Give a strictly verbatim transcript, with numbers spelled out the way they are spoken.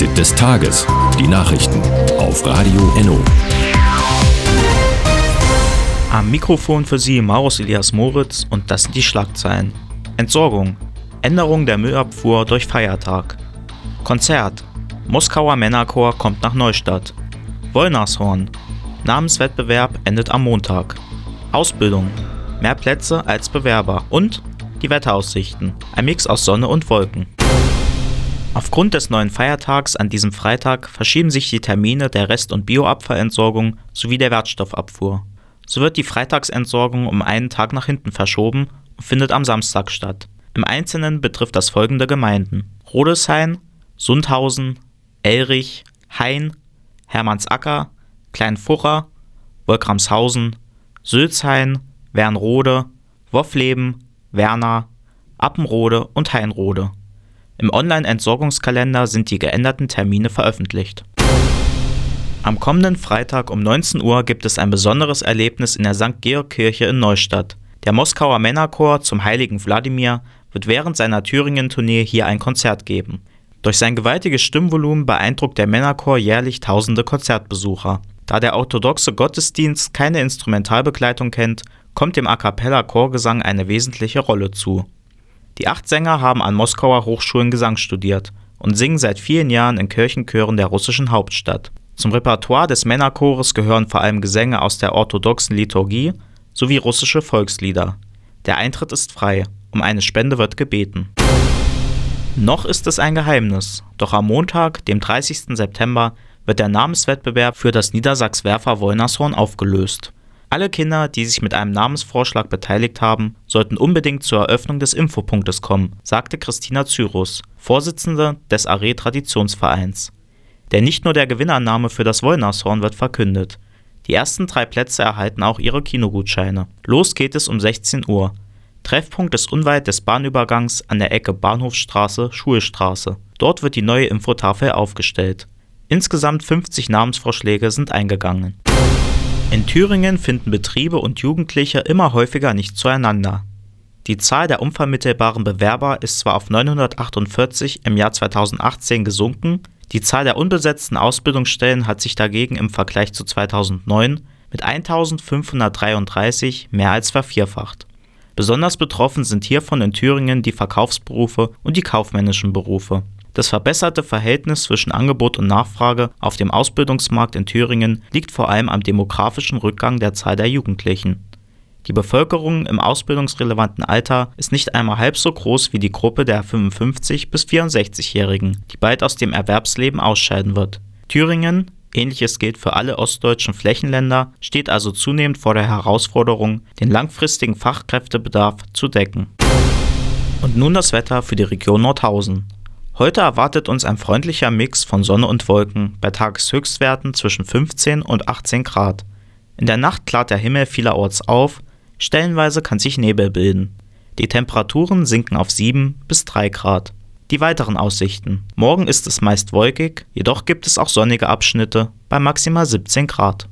Fazit des Tages. Die Nachrichten auf Radio Enno. Am Mikrofon für Sie Maurus Elias Moritz und das sind die Schlagzeilen. Entsorgung. Änderung der Müllabfuhr durch Feiertag. Konzert. Moskauer Männerchor kommt nach Neustadt. Wollnashorn. Namenswettbewerb endet am Montag. Ausbildung. Mehr Plätze als Bewerber. Und die Wetteraussichten. Ein Mix aus Sonne und Wolken. Aufgrund des neuen Feiertags an diesem Freitag verschieben sich die Termine der Rest- und Bioabfallentsorgung sowie der Wertstoffabfuhr. So wird die Freitagsentsorgung um einen Tag nach hinten verschoben und findet am Samstag statt. Im Einzelnen betrifft das folgende Gemeinden: Rodeshain, Sundhausen, Elrich, Hain, Hermannsacker, Kleinfurra, Wolkramshausen, Sülzhain, Wernrode, Woffleben, Werna, Appenrode und Hainrode. Im Online-Entsorgungskalender sind die geänderten Termine veröffentlicht. Am kommenden Freitag um neunzehn Uhr gibt es ein besonderes Erlebnis in der Sankt Georg-Kirche in Neustadt. Der Moskauer Männerchor zum Heiligen Wladimir wird während seiner Thüringen-Tournee hier ein Konzert geben. Durch sein gewaltiges Stimmvolumen beeindruckt der Männerchor jährlich tausende Konzertbesucher. Da der orthodoxe Gottesdienst keine Instrumentalbegleitung kennt, kommt dem A-cappella-Chorgesang eine wesentliche Rolle zu. Die acht Sänger haben an Moskauer Hochschulen Gesang studiert und singen seit vielen Jahren in Kirchenchören der russischen Hauptstadt. Zum Repertoire des Männerchores gehören vor allem Gesänge aus der orthodoxen Liturgie sowie russische Volkslieder. Der Eintritt ist frei, um eine Spende wird gebeten. Noch ist es ein Geheimnis, doch am Montag, dem dreißigsten September, wird der Namenswettbewerb für das Niedersachs-Werfer Wollnashorn aufgelöst. Alle Kinder, die sich mit einem Namensvorschlag beteiligt haben, sollten unbedingt zur Eröffnung des Infopunktes kommen, sagte Christina Zyrus, Vorsitzende des A R E-Traditionsvereins. Denn nicht nur der Gewinnername für das Wollnashorn wird verkündet. Die ersten drei Plätze erhalten auch ihre Kinogutscheine. Los geht es um sechzehn Uhr. Treffpunkt ist unweit des Bahnübergangs an der Ecke Bahnhofstraße-Schulstraße. Dort wird die neue Infotafel aufgestellt. Insgesamt fünfzig Namensvorschläge sind eingegangen. In Thüringen finden Betriebe und Jugendliche immer häufiger nicht zueinander. Die Zahl der unvermittelbaren Bewerber ist zwar auf neunhundertachtundvierzig im Jahr zweitausendachtzehn gesunken, die Zahl der unbesetzten Ausbildungsstellen hat sich dagegen im Vergleich zu zweitausendneun mit eintausendfünfhundertdreiunddreißig mehr als vervierfacht. Besonders betroffen sind hiervon in Thüringen die Verkaufsberufe und die kaufmännischen Berufe. Das verbesserte Verhältnis zwischen Angebot und Nachfrage auf dem Ausbildungsmarkt in Thüringen liegt vor allem am demografischen Rückgang der Zahl der Jugendlichen. Die Bevölkerung im ausbildungsrelevanten Alter ist nicht einmal halb so groß wie die Gruppe der fünfundfünfzig- bis vierundsechzig-Jährigen, die bald aus dem Erwerbsleben ausscheiden wird. Thüringen, ähnliches gilt für alle ostdeutschen Flächenländer, steht also zunehmend vor der Herausforderung, den langfristigen Fachkräftebedarf zu decken. Und nun das Wetter für die Region Nordhausen. Heute erwartet uns ein freundlicher Mix von Sonne und Wolken bei Tageshöchstwerten zwischen fünfzehn und achtzehn Grad. In der Nacht klart der Himmel vielerorts auf, stellenweise kann sich Nebel bilden. Die Temperaturen sinken auf sieben bis drei Grad. Die weiteren Aussichten: Morgen ist es meist wolkig, jedoch gibt es auch sonnige Abschnitte bei maximal siebzehn Grad.